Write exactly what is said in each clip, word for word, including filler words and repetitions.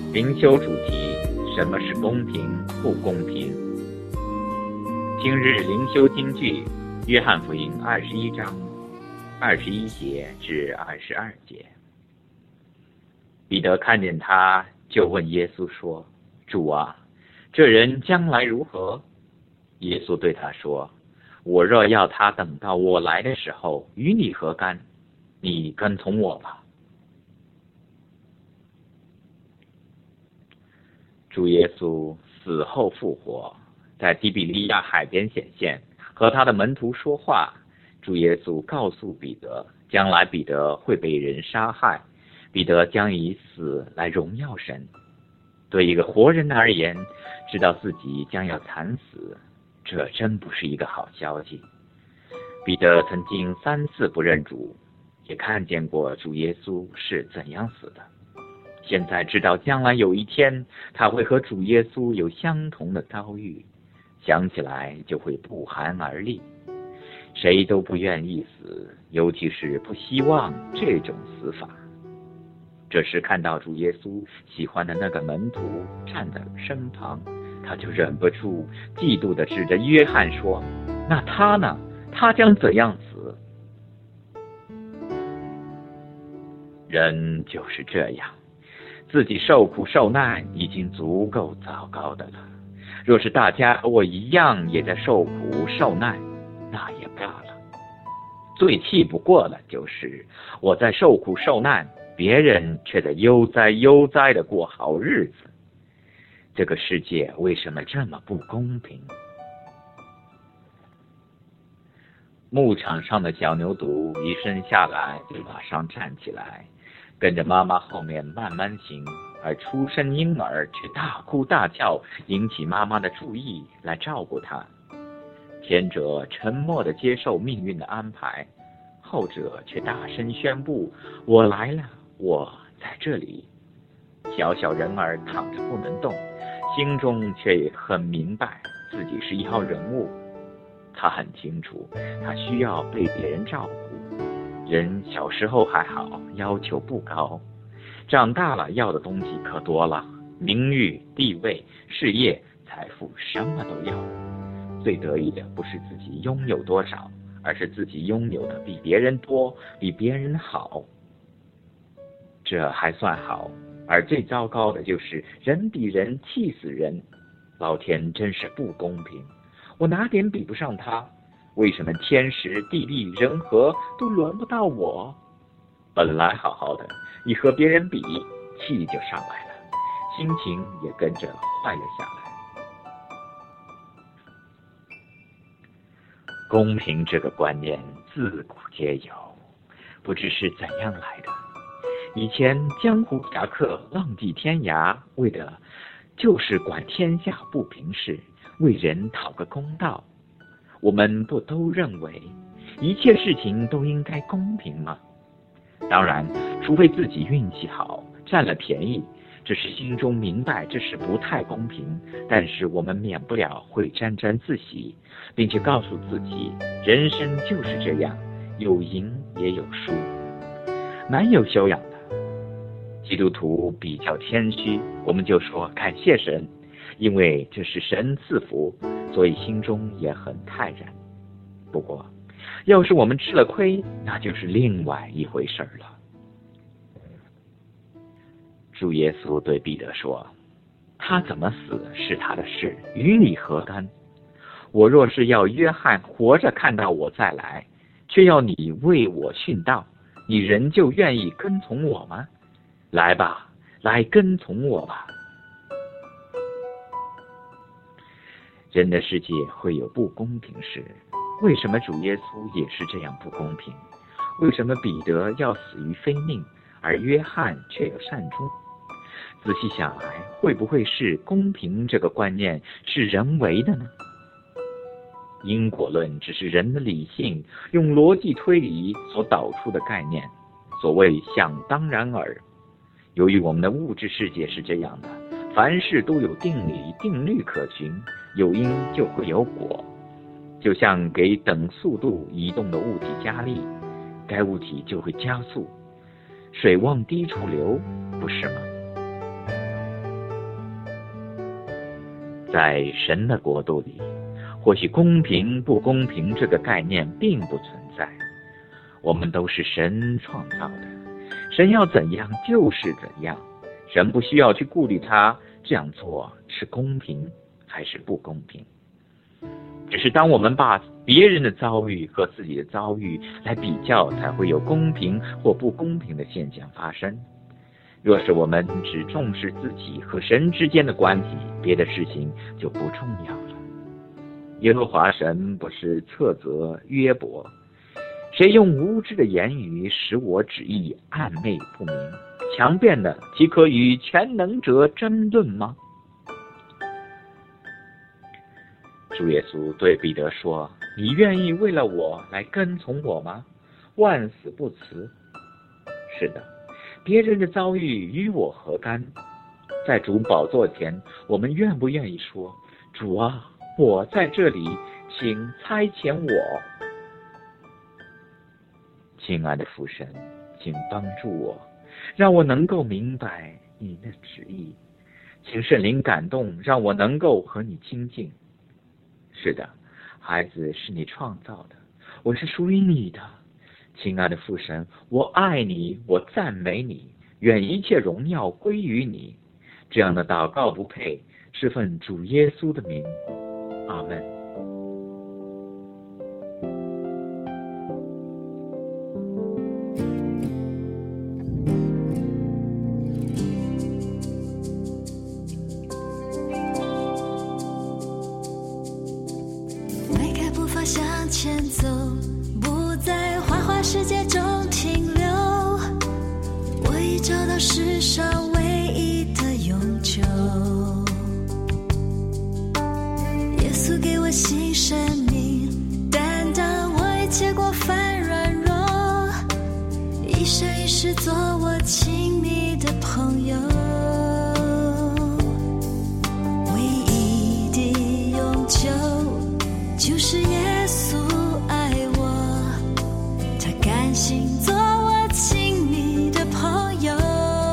灵修主题：什么是公平不公平？今日灵修金句：约翰福音二十一章二十一节至二十二节。彼得看见他，就问耶稣说：主啊，这人将来如何？耶稣对他说：我若要他等到我来的时候，与你何干？你跟从我吧。主耶稣死后复活，在底比利亚海边显现，和他的门徒说话。主耶稣告诉彼得，将来彼得会被人杀害，彼得将以死来荣耀神。对一个活人而言，知道自己将要惨死，这真不是一个好消息。彼得曾经三次不认主，也看见过主耶稣是怎样死的。现在知道将来有一天他会和主耶稣有相同的遭遇，想起来就会不寒而栗。谁都不愿意死，尤其是不希望这种死法。这时看到主耶稣喜欢的那个门徒站在身旁，他就忍不住嫉妒地指着约翰说：那他呢？他将怎样死？人就是这样，自己受苦受难已经足够糟糕的了，若是大家和我一样也在受苦受难，那也罢了。最气不过的就是我在受苦受难，别人却在悠哉悠哉地过好日子。这个世界为什么这么不公平？牧场上的小牛犊一生下来就马上站起来，跟着妈妈后面慢慢行，而出生婴儿却大哭大叫，引起妈妈的注意来照顾他。前者沉默地接受命运的安排，后者却大声宣布：我来了，我在这里。小小人儿躺着不能动，心中却也很明白自己是一号人物。他很清楚他需要被别人照顾。人小时候还好，要求不高，长大了要的东西可多了，名誉、地位、事业、财富，什么都要。最得意的不是自己拥有多少，而是自己拥有的比别人多，比别人好。这还算好，而最糟糕的就是人比人气死人。老天真是不公平，我哪点比不上他？为什么天时地利人和都轮不到我？本来好好的，一和别人比，气就上来了，心情也跟着坏了下来。公平这个观念自古皆有，不知是怎样来的。以前江湖侠客浪迹天涯，为的就是管天下不平事，为人讨个公道。我们不都认为一切事情都应该公平吗？当然，除非自己运气好，占了便宜，只是心中明白这是不太公平，但是我们免不了会沾沾自喜，并且告诉自己，人生就是这样，有赢也有输。蛮有修养的。基督徒比较谦虚，我们就说感谢神，因为这是神赐福，所以心中也很泰然。不过要是我们吃了亏，那就是另外一回事了。主耶稣对彼得说：他怎么死是他的事，与你何干？我若是要约翰活着看到我再来，却要你为我殉道，你仍旧愿意跟从我吗？来吧，来跟从我吧。人的世界会有不公平事，为什么主耶稣也是这样不公平？为什么彼得要死于非命，而约翰却有善终？仔细想来，会不会是公平这个观念是人为的呢？因果论只是人的理性用逻辑推理所导出的概念，所谓想当然耳。由于我们的物质世界是这样的，凡事都有定理定律可循，有因就会有果。就像给等速度移动的物体加力，该物体就会加速。水往低处流，不是吗？ 在神的国度里，或许公平不公平这个概念并不存在，我们都是神创造的，神要怎样就是怎样，神不需要去顾虑他这样做是公平还是不公平。只是当我们把别人的遭遇和自己的遭遇来比较，才会有公平或不公平的现象发生。若是我们只重视自己和神之间的关系，别的事情就不重要了。耶和华神不是斥责约伯，谁用无知的言语使我旨意暧昧不明？强辩的岂可与全能者争论吗？主耶稣对彼得说，你愿意为了我来跟从我吗？万死不辞。是的，别人的遭遇与我何干？在主宝座前，我们愿不愿意说，主啊，我在这里，请差遣我。亲爱的父神，请帮助我，让我能够明白你的旨意，请圣灵感动，让我能够和你亲近。是的，孩子是你创造的，我是属于你的。亲爱的父神，我爱你，我赞美你，愿一切荣耀归于你。这样的祷告不配，是奉主耶稣的名，阿们。 向前走，不在花花世界中停留，我已找到世上唯一的永久。耶稣给我新生命，担当我一切过犯软弱，一生一世做我亲密的朋友。唯一的永久就是耶稣爱我，他甘心做我亲密的朋友。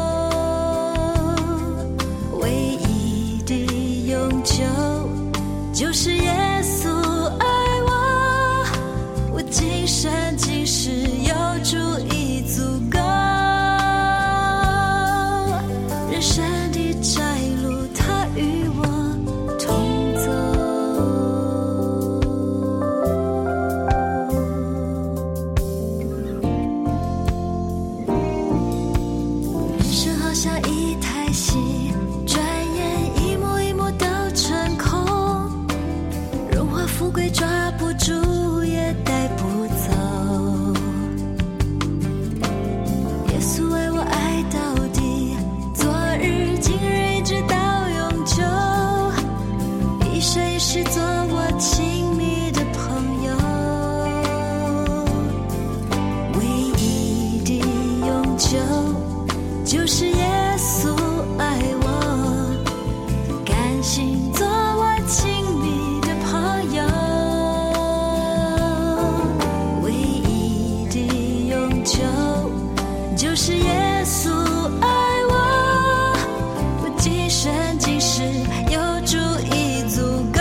唯一的永久就是耶稣爱我，我今生今世有主已足够。人生的窄路，他与我同走。像一台戏，转眼一幕一幕都成空，荣华富贵抓不住也带不走。耶稣为我爱到底，昨日今日一直到永久，一生一世做我亲密的朋友。唯一的永久就是耶稣爱我，甘心做我亲密的朋友。唯一的永久就是耶稣爱我，我今生今世有主已足够。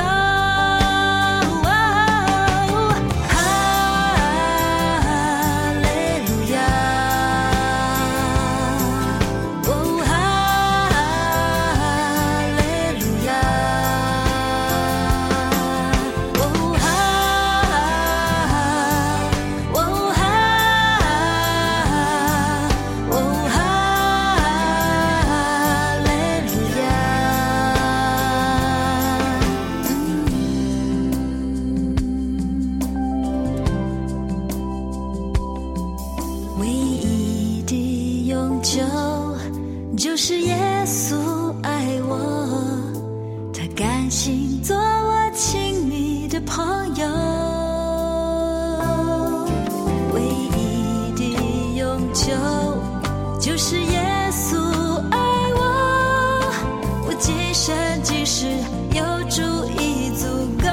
就是耶稣爱我，他甘心做我亲密的朋友。唯一的永久就是耶稣爱我，我今生今世有主已足够。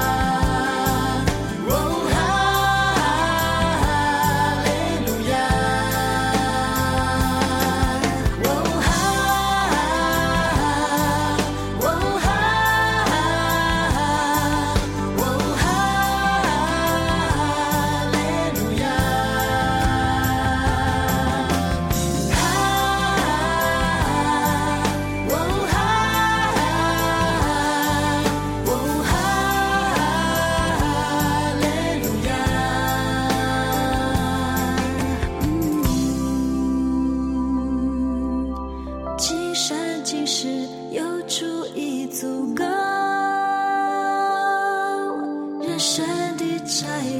哈利路亚。 深的窄